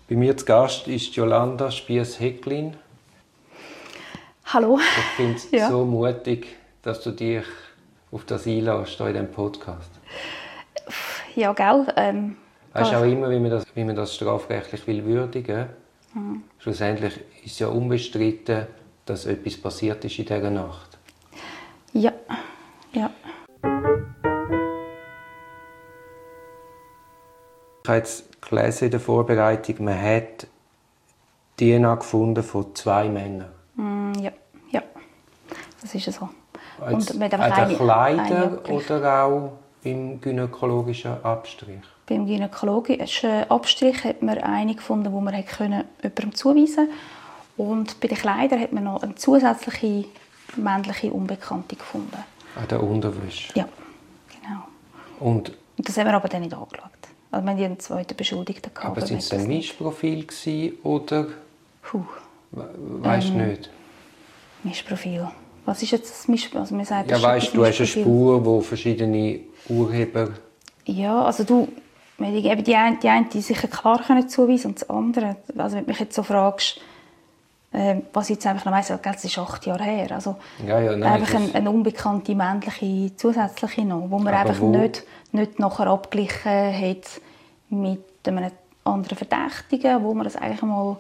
Bei mir zu Gast ist Jolanda Spiess-Hecklin. Hallo. Ich finde es so mutig, dass du dich auf das einlässt, hier in diesem Podcast. Ja, gell. Weißt du auch immer, wie man das strafrechtlich würdigen will? Schlussendlich ist es ja unbestritten, dass etwas passiert ist in dieser Nacht. Ja. Ich habe jetzt gelesen in der Vorbereitung, man hat DNA gefunden von 2 Männern. Ja. Das ist so. Und mit Kleider oder auch beim gynäkologischen Abstrich? Beim gynäkologischen Abstrich hat man eine gefunden, die man jemandem zuweisen konnte. Und bei den Kleidern hat man noch eine zusätzliche männliche Unbekannte gefunden. An der Unterwäsche? Ja, genau. Und das haben wir aber dann nicht angeschaut. Also wir hatten einen zweiten Beschuldigten. Aber sind es ein Mischprofil oder? Weißt du nicht? Mischprofil. Was ist jetzt das Mischprofil? Also man sagt, ja, weißt du, hast eine Spur, wo verschiedene Urheber... Ja, also die eine die sicher klar können zuweisen und das andere, also wenn du mich jetzt so fragst, was ich jetzt einfach noch weiss, das ist 8 Jahre her. Also einfach eine unbekannte männliche zusätzliche noch, wo man einfach nicht nachher abgeglichen hat mit einem anderen Verdächtigen, wo man das eigentlich mal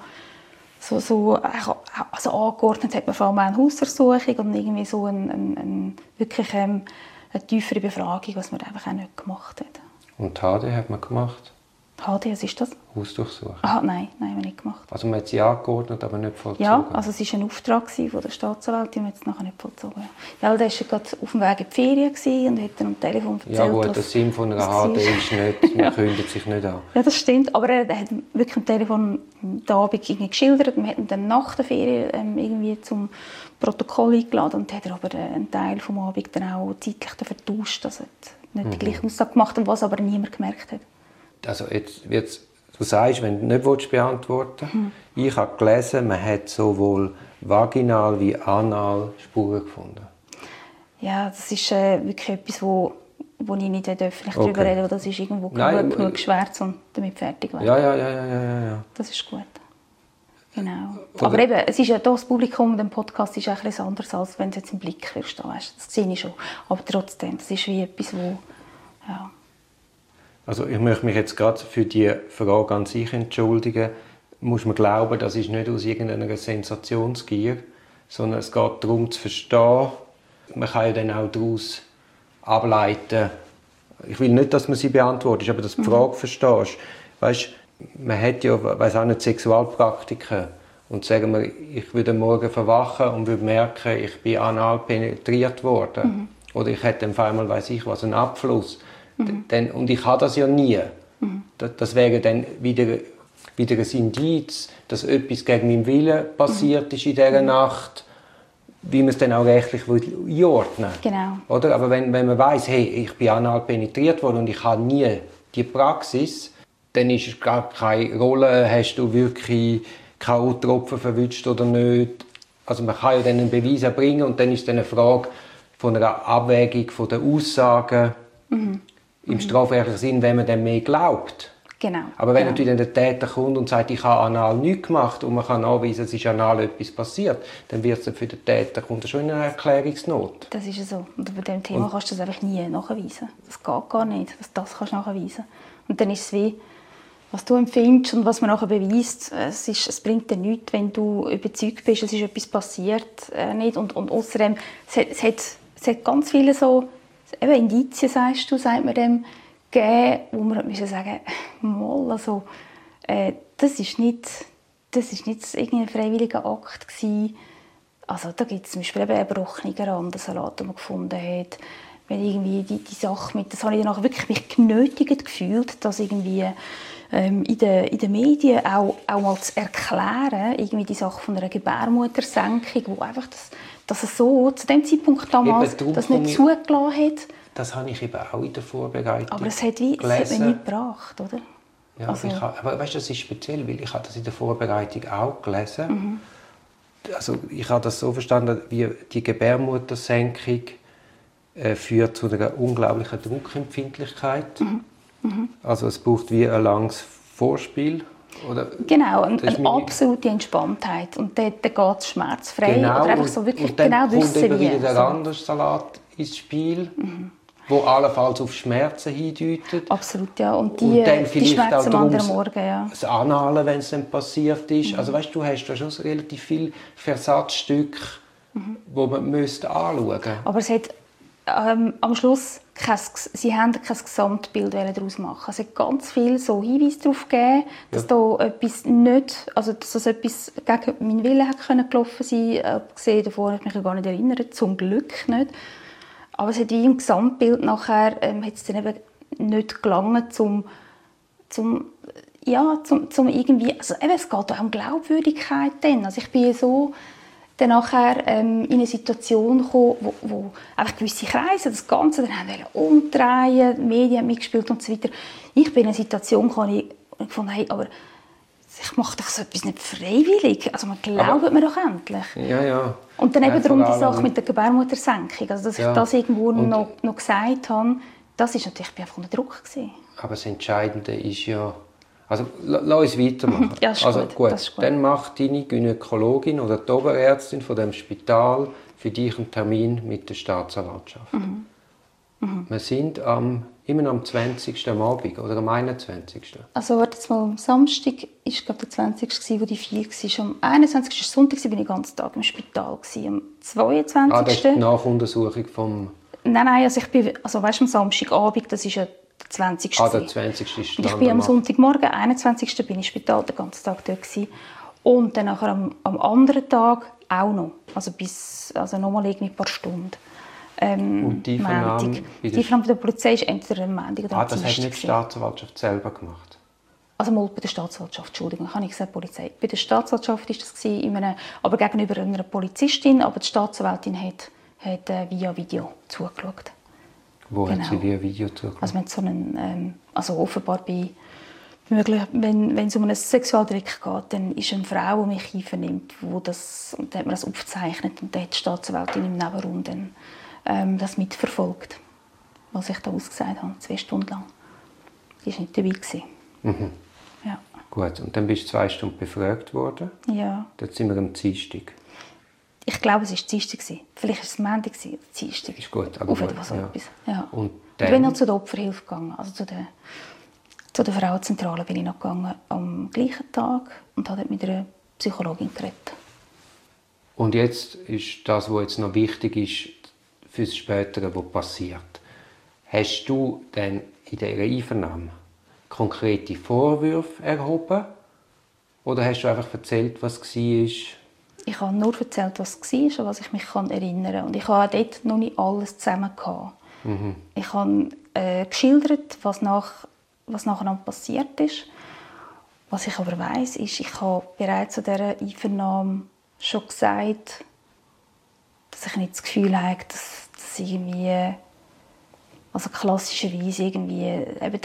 so angeordnet hat, man vor allem eine Hausdurchsuchung und irgendwie so wirklich eine tiefere Befragung, was man einfach auch nicht gemacht hat. Und HD hat man gemacht? HD, was ist das? Hausdurchsuchung. Aha, nein, haben wir nicht gemacht. Also man hat sie angeordnet, aber nicht vollzogen? Ja, also es war ein Auftrag von der Staatsanwältin, wir haben es nachher nicht vollzogen. Ja, weil der war gerade auf dem Weg in die Ferien und hat dann am Telefon erzählt, ja gut, der Sinn von einer HD ist nicht, man kündigt sich nicht an. Ja, das stimmt, aber er hat wirklich am Telefon den Abend geschildert. Wir hatten dann nach der Ferien irgendwie zum Protokoll eingeladen und hat aber einen Teil des Abends dann auch zeitlich vertauscht, dass er nicht die gleiche Aussage gemacht hat, was aber niemand gemerkt hat. Also jetzt du sagst, wenn du nicht beantworten willst, ich habe gelesen, man hat sowohl vaginal wie anal Spuren gefunden. Ja, das ist wirklich etwas, wo ich nicht öffentlich darüber reden will. Das ist irgendwo genug geschwärzt und damit fertig werden. Ja. Das ist gut. Genau. Aber eben, es ist ja das Publikum, der Podcast ist etwas anderes, als wenn du jetzt im Blick wirst. Das sehe ich schon. Aber trotzdem, das ist wie etwas, wo... Ja. Also ich möchte mich jetzt gerade für die Frage an sich entschuldigen. Muss man glauben, das ist nicht aus irgendeiner Sensationsgier, sondern es geht darum zu verstehen. Man kann ja dann auch daraus ableiten. Ich will nicht, dass man sie beantwortet, aber dass du die Frage verstehst. Weißt, man hat ja, auch nicht, Sexualpraktiken. Und sagen wir, ich würde morgen verwachen und würde merken, ich bin anal penetriert worden. Oder ich hätte auf einmal, weiss ich was, einen Abfluss. Und ich habe das ja nie. Das wäre dann wieder ein Indiz, dass etwas gegen meinen Willen passiert ist in dieser Nacht, wie man es dann auch rechtlich einordnen will. Genau. Oder? Aber wenn man weiss, hey, ich bin anal penetriert worden und ich habe nie die Praxis, dann ist es gar keine Rolle, hast du wirklich K.O.-Tropfen verwünscht oder nicht. Also man kann ja dann einen Beweis erbringen und dann ist es eine Frage von einer Abwägung von den Aussagen im strafrechtlichen Sinn, wenn man dem mehr glaubt. Genau. Aber wenn natürlich der Täter kommt und sagt, ich habe anal nichts gemacht und man kann nachweisen, es ist anal etwas passiert, dann wird es für den Täter schon in eine Erklärungsnot. Das ist so. Und bei diesem Thema kannst du das einfach nie nachweisen. Das geht gar nicht, dass du das nachweisen kannst. Und dann ist es wie, was du empfindest und was man nachher beweist, es bringt dir nichts, wenn du überzeugt bist, es ist etwas passiert. Nicht. Und außerdem, es hat ganz viele so eben Indizien, sagt man dem, gegeben, wo man sagen musste, also, das ist nicht irgendein freiwilliger Akt gewesen. Also da gibt es zum Beispiel einen gebrochenen Randensalat, den man gefunden hat. Wenn irgendwie die Sache das habe ich dann wirklich mich genötigt gefühlt, das irgendwie in den Medien auch mal zu erklären, irgendwie die Sache von einer Gebärmuttersenkung, wo einfach dass es so zu dem Zeitpunkt damals das nicht zugelassen hat. Das habe ich eben auch in der Vorbereitung aber es hat mich nicht gebracht, oder? Ja, also, aber weißt du, das ist speziell, weil ich habe das in der Vorbereitung auch gelesen. Also ich habe das so verstanden, wie die Gebärmuttersenkung führt zu einer unglaublichen Druckempfindlichkeit. Also es braucht wie ein langes Vorspiel. Oder? Genau, eine absolute Entspanntheit. Und dann geht es schmerzfrei. Genau, oder einfach so wirklich und dann genau kommt wissen, eben wie. wieder der Rändlersalat ins Spiel, wo allenfalls auf Schmerzen hindeutet. Absolut, ja. Und Und dann die vielleicht Schmerzen auch am darum, anderen Morgen, ja. das Anhalen, wenn es dann passiert ist. Also weißt, du hast da schon relativ viele Versatzstücke, die man müsste anschauen müsste. Aber es hat am Schluss sie haben kein Gesamtbild daraus machen. Es hat ganz viele so Hinweise darauf gegeben, dass da etwas nicht, also dass das etwas gegen meinen Willen hat gelaufen sein. Abgesehen davon habe ich mich gar nicht erinnert, zum Glück nicht. Aber es hat wie im Gesamtbild nachher hat es dann eben nicht gelangt, zum irgendwie, also eben, es geht auch um Glaubwürdigkeit dann. Also ich bin so dann nachher in eine Situation gekommen, wo einfach gewisse Kreise das Ganze dann haben umdrehen, die Medien haben mitgespielt und so weiter. Ich bin in eine Situation gekommen, wo ich fand, hey, aber ich mache doch so etwas nicht freiwillig. Also man glaubt mir doch endlich. Ja, ja. Und dann eben darum die Sache mit der Gebärmuttersenkung. Also dass ich das irgendwo noch gesagt habe, das ist natürlich, ich war einfach unter Druck gewesen. Aber das Entscheidende ist ja, also lass uns weitermachen. Ja, ist also gut. Das ist gut. Dann macht deine Gynäkologin oder die Oberärztin von dem Spital für dich einen Termin mit der Staatsanwaltschaft. Wir sind immer am 20. am Abend oder am 21. Also warte jetzt mal, am Samstag war glaube der 20. wo die 4 war. Am 21. war Sonntag, war ich den ganzen Tag im Spital. Am 22. Das ist die Nachuntersuchung vom... Nein, also ich bin, also weißt du, am Samstagabend, das ist ja der 20. der 20. ist und ich bin am Sonntagmorgen, 21. bin ich im Spital den ganzen Tag dort gewesen. Und dann nachher am anderen Tag auch noch, also nochmal irgendwie ein paar Stunden. Und die Vernahme der Polizei ist entweder am Montag oder am das hat nicht die Staatsanwaltschaft selber gemacht? Also mal bei der Staatsanwaltschaft, Entschuldigung, ich habe nicht gesagt Polizei. Bei der Staatsanwaltschaft war das aber gegenüber einer Polizistin, aber die Staatsanwältin hat via Video zugeschaut. Wo hat sie via Video zugeschaut? Also wenn so also offenbar wenn es um einen Sexualdelikt geht, dann ist eine Frau, die mich einvernimmt, und dann hat man das aufgezeichnet und dann hat die Staatsanwältin im Nebenraum dann das mitverfolgt, was ich da ausgesagt habe, 2 Stunden lang. Die war nicht dabei. Ja. Gut, und dann bist du 2 Stunden befragt worden? Ja. Dort sind wir am Dienstag. Ich glaube, es war Dienstag. Vielleicht war es Montag oder Dienstag. Ist gut, aber auf jeden Fall so etwas. Ja. Und ich bin noch zu der Opferhilfe gegangen, also zu der Frauenzentrale bin ich noch gegangen am gleichen Tag und habe dort mit einer Psychologin geredet. Und jetzt ist das, was jetzt noch wichtig ist für das Spätere, was passiert. Hast du denn in dieser Einvernahme konkrete Vorwürfe erhoben? Oder hast du einfach erzählt, was war? Ich habe nur erzählt, was war, an was ich mich erinnern kann. Und ich habe auch dort noch nicht alles zusammen gehabt. Ich habe geschildert, was nachher passiert ist. Was ich aber weiss, ist, ich habe bereits an dieser Einvernahme schon gesagt, dass ich nicht das Gefühl habe, dass irgendwie, also klassischerweise irgendwie eben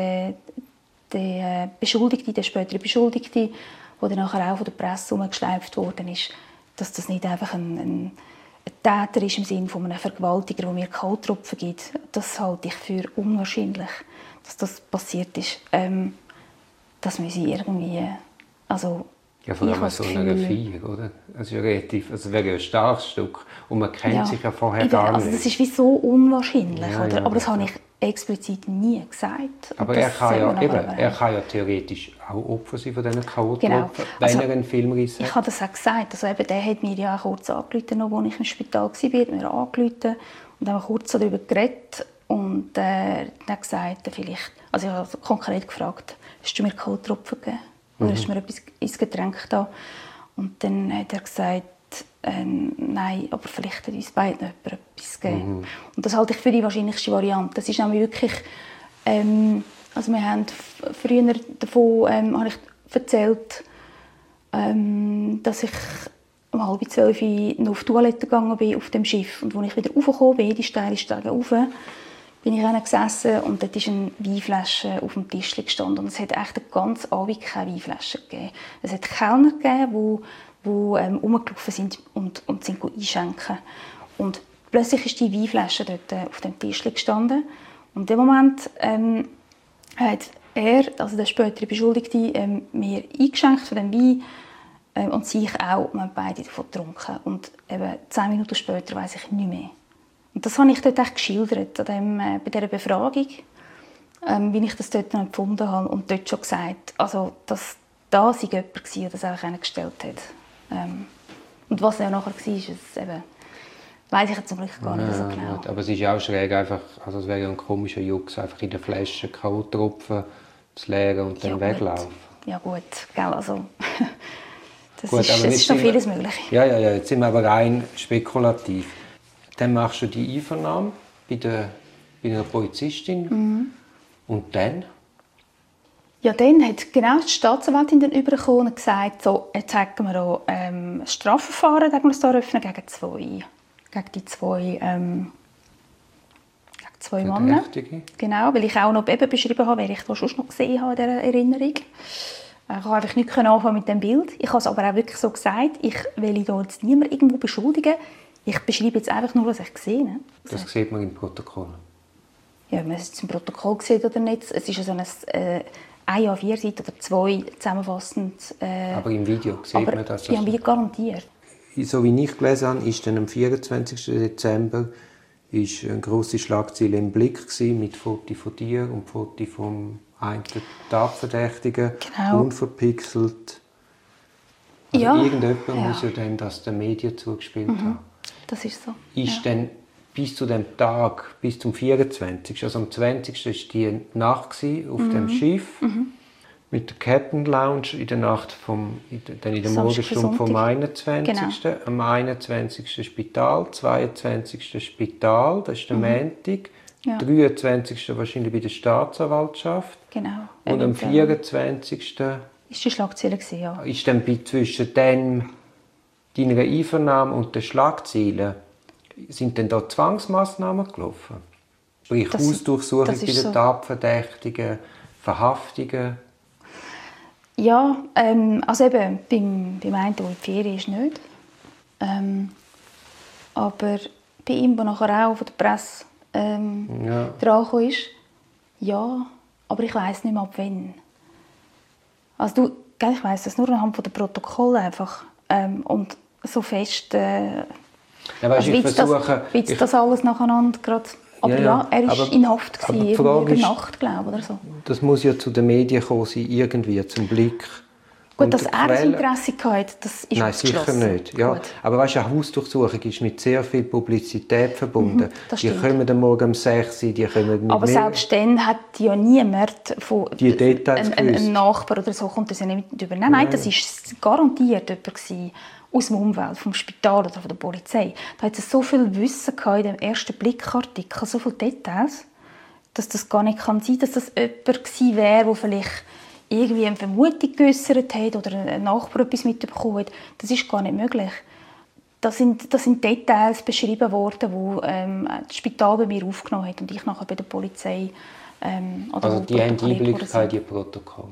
der Beschuldigte, der spätere Beschuldigte, der dann nachher auch von der Presse umgeschleift worden ist, dass das nicht einfach ein Täter ist im Sinne von einem Vergewaltiger, der mir K.O.-Tropfen gibt. Das halte ich für unwahrscheinlich, dass das passiert ist. Dass man sie irgendwie, also ja, vor allem so einer 4, oder? Das ist ja relativ, also wäre ja ein starkes Stück und man kennt sich ja vorher gar nicht. Also das ist wie so unwahrscheinlich, ja, oder? Ja, aber das habe ich explizit nie gesagt. Aber er kann ja theoretisch auch Opfer sein von diesen K.O.-Tropfen, genau. wenn er einen Filmriss hat. Ich habe das auch gesagt. Also eben, der hat mir ja auch kurz angerufen, als ich im Spital war, hat mir angerufen und haben kurz darüber geredet und hat gesagt, vielleicht, also ich habe konkret gefragt, hast du mir K.O.-Tropfen gegeben? Oder hast du mir etwas ins Getränk da? Und dann hat er gesagt, nein, aber vielleicht hat uns beiden jemand etwas gegeben. Und das halte ich für die wahrscheinlichste Variante. Das ist nämlich wirklich, also wir haben früher davon habe ich erzählt, dass ich um 11:30 noch auf die Toilette gegangen bin auf dem Schiff. Und als ich wieder raufgekommen bin, die steile Steige rauf, bin ich gesessen und dort ist eine Weinflasche auf dem Tisch gestanden. Und es hat echt den ganzen Abend keine Weinflasche gegeben. Es hat Kellner gegeben, die rumgelaufen sind und sind einschenken. Und plötzlich ist die Weinflasche dort auf dem Tisch gestanden. Und in dem Moment hat er, also der spätere Beschuldigte, mir eingeschenkt von dem Wein und sie ich auch. Wir haben beide davon getrunken. Und eben 10 Minuten später weiss ich nicht mehr. Und das habe ich dort echt geschildert, bei dieser Befragung, wie ich das dort empfunden habe und dort schon gesagt, also, dass da jemand war, der das einfach gestellt hat. Und was er nachher war, ist eben, weiss ich jetzt zum Glück gar nicht so genau. Gut. Aber es ist auch schräg, einfach, also es wäre ja ein komischer Jux, einfach in der Flasche K.O.-Tropfen zu leeren und dann weglaufen. Ja gut, gell, also das gut, ist noch vieles möglich. Ja, jetzt sind wir aber rein spekulativ. Dann machst du die Einvernahme bei einer Polizistin. Und dann? Ja, dann hat genau die Staatsanwältin dann übergekommen und gesagt, so, jetzt hätten wir auch ein Strafverfahren gegen die zwei Männer. Genau, weil ich auch noch eben beschrieben habe, wer ich da schon noch gesehen habe in dieser Erinnerung. Ich konnte einfach nicht anfangen mit dem Bild. Ich habe es aber auch wirklich so gesagt, ich will hier jetzt niemanden irgendwo beschuldigen. Ich beschreibe jetzt einfach nur, was ich gesehen habe. Das sieht man im Protokoll. Ja, ob man es im Protokoll sieht oder nicht. Es ist so ein A4 Seite oder 2 zusammenfassend. Aber im Video sieht man das? Ja, wie garantiert. So wie ich gelesen habe, ist dann am 24. Dezember ist eine grosse Schlagzeile im Blick mit Foto von dir und Foto vom einen Tatverdächtigen, genau. Unverpixelt. Also ja. Irgendjemand muss ja dann das den Medien zugespielt haben. Das ist so. Ist dann bis zu dem Tag, bis zum 24. Also am 20. war die Nacht auf dem Schiff mit der Captain Lounge in der Nacht dann in der Morgenstunde vom 21. Genau. Am 21. Spital, 22. Spital, das ist der Montag. Ja. 23. wahrscheinlich bei der Staatsanwaltschaft. Genau. Und am 24. ist die Schlagzeile gewesen, ja. Ist dann zwischen deiner Einvernahme und den Schlagzeilen sind denn da Zwangsmaßnahmen gelaufen? Sprich Hausdurchsuchung bei den Tatverdächtigen, Verhaftungen? Ja, also eben beim einen, der in die Ferien ist, nicht. Aber bei ihm, der nachher auch von der Presse dran ist, ja, aber ich weiss nicht mehr, ab wann. Also ich weiss das nur anhand der Protokolle einfach. Und so fest... das alles nacheinander gerade... Aber ja, er war in Haft, in der Nacht, glaube ich, oder so. Das muss ja zu den Medien kommen sein, irgendwie, zum Blick. Gut, dass er ein Interesse hatte, das ist Nein, sicher nicht. Ja. Aber weißt du, eine Hausdurchsuchung ist mit sehr viel Publizität verbunden. Die kommen am Morgen um 6 Uhr, die kommen mit aber selbst dann hat ja niemand von die Details ein Nachbar oder so kommt das ja nicht über. Nein, das war garantiert jemand aus dem Umfeld, vom Spital oder von der Polizei. Da hat es so viel Wissen in dem ersten Blickartikel, so viele Details, dass das gar nicht sein kann, dass das jemand gewesen wäre, der vielleicht irgendwie eine Vermutung geäussert hat oder ein Nachbar etwas mitbekommen hat. Das ist gar nicht möglich. Das sind Details beschrieben worden, die das Spital bei mir aufgenommen hat und ich nachher bei der Polizei also die haben Einblick in die Protokolle?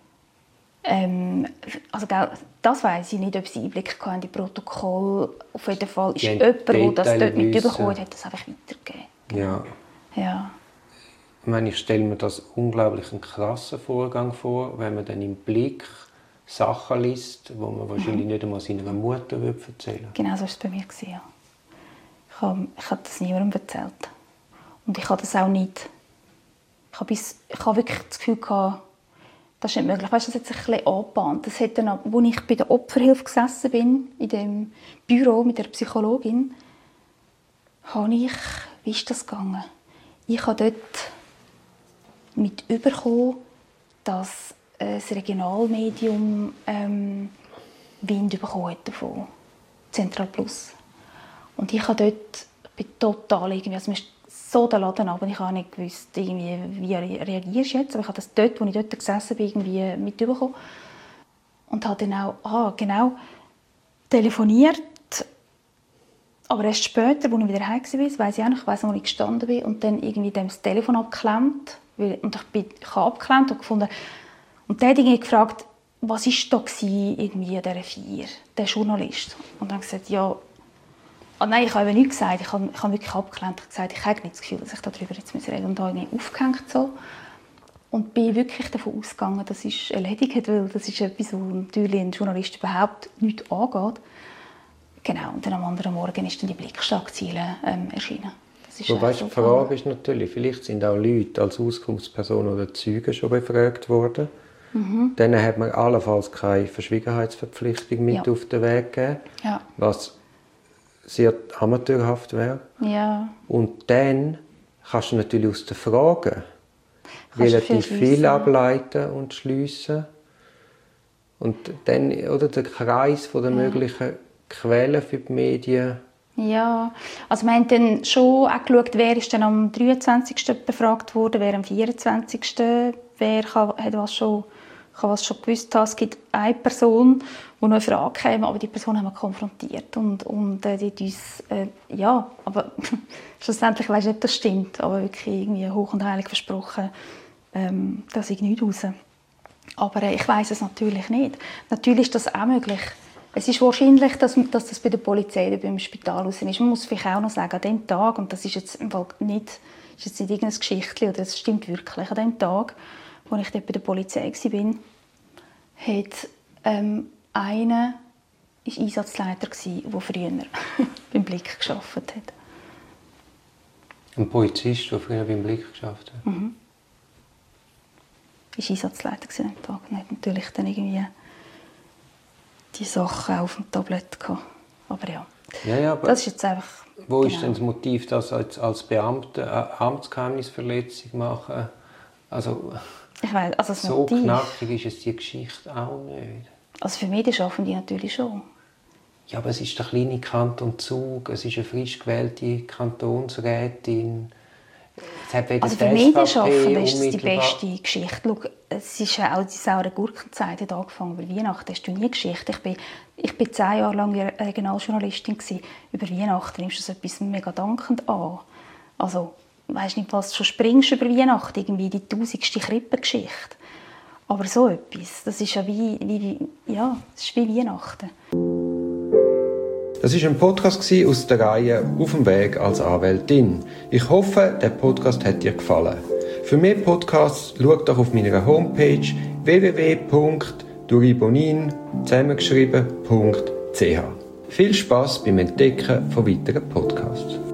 Also das weiss ich nicht, ob sie Einblick in die Protokolle. Auf jeden Fall ist jemand, der das dort mitbekommen hat, das einfach weitergegeben. Ja. Ich stelle mir das unglaublich einen krassen Vorgang vor, wenn man dann im Blick Sachen liest, die man wahrscheinlich nicht einmal seiner Mutter erzählen würde. Genau so war es bei mir. Ja. Ich habe das niemandem erzählt. Und ich habe das auch nicht. Ich habe wirklich das Gefühl gehabt, das ist nicht möglich. Weißt, das hat sich ein bisschen angebahnt. Das hat dann, als ich bei der Opferhilfe gesessen bin, in dem Büro mit der Psychologin, wie ist das gegangen? Ich habe dort mitbekommen, dass das Regionalmedium Wind bekommen hat davon, Central Plus. Und ich habe dort, total irgendwie, also mir ist so der Laden ab und ich habe nicht gewusst, irgendwie, wie reagierst du jetzt, aber ich habe das dort, wo ich dort gesessen bin, irgendwie mitbekommen. Und habe dann auch, telefoniert, aber erst später, als ich wieder heim war, weiss ich auch noch, ich weiss noch, wo ich gestanden bin und dann irgendwie das Telefon abgeklemmt. Und ich habe abgeklemmt und gefunden. Und der hat irgendwie gefragt, was war da irgendwie an dieser Feier, der Journalist. Und dann gesagt, ja, nein, ich habe eben nichts gesagt. Ich habe wirklich abgeklemmt. Ich habe gesagt, ich habe nicht das Gefühl, dass ich darüber jetzt reden muss. Und habe irgendwie aufgehängt. So. Und bin wirklich davon ausgegangen, dass es erledigt, weil das ist etwas, was natürlich ein Journalist überhaupt nicht angeht. Genau, und dann am anderen Morgen ist dann die Blickschlagzeile erschienen. Weißt, die Frage ist natürlich, vielleicht sind auch Leute als Auskunftsperson oder Zeugen schon befragt worden. Denen hat man allenfalls keine Verschwiegenheitsverpflichtung mit auf den Weg gegeben, was sehr amateurhaft wäre. Ja. Und dann kannst du natürlich aus den Fragen relativ viel ableiten und schliessen. Und dann, oder, der Kreis der möglichen Quellen für die Medien. Ja, also wir haben dann schon auch geschaut, wer ist dann am 23. befragt wurde, wer am 24. Wer hat was schon gewusst haben. Es gibt eine Person, die noch eine Frage kam, aber die Person haben wir konfrontiert. Und die hat uns, ja, aber schlussendlich weiss ich nicht, ob das stimmt, aber wirklich irgendwie hoch und heilig versprochen, dass ich nicht raus. Aber ich weiss es natürlich nicht. Natürlich ist das auch möglich. Es ist wahrscheinlich, dass das bei der Polizei oder beim Spital raus ist. Man muss vielleicht auch noch sagen, an dem Tag, und das ist jetzt nicht irgendein Geschichtchen, oder es stimmt wirklich, an dem Tag, als ich dort bei der Polizei war, hat einer Einsatzleiter der früher beim Blick gearbeitet hat. Ein Polizist, der früher beim Blick gearbeitet hat? Mhm. Er war Einsatzleiter an dem Tag und hat natürlich dann irgendwie die Sachen auf dem Tablett gehabt. Aber ja, aber das ist jetzt einfach... Wo ist denn das Motiv, das als Beamte eine Amtsgeheimnisverletzung machen? Also, ich weiss, also das so Motiv, knackig ist es die Geschichte auch nicht. Also für Medienschaffende natürlich schon. Ja, aber es ist der kleine Kanton Zug, es ist eine frisch gewählte Kantonsrätin. Also für Medienschaffende ist es die beste Geschichte. Schau, es ist auch die saure Gurkenzeit, hat angefangen über Weihnachten. Hast du nie Geschichte? Ich bin 10 Jahre lang Regionaljournalistin gewesen. Über Weihnachten nimmst du das etwas mega dankend an. Also, weisst nicht, was du schon springst über Weihnachten, irgendwie die 1000. Krippengeschichte. Aber so etwas, das ist ja das ist wie Weihnachten. Das war ein Podcast aus der Reihe «Auf dem Weg als Anwältin». Ich hoffe, der Podcast hat dir gefallen. Für mehr Podcasts schau doch auf meiner Homepage www.duribonin zusammengeschrieben.ch. Viel Spass beim Entdecken von weiteren Podcasts.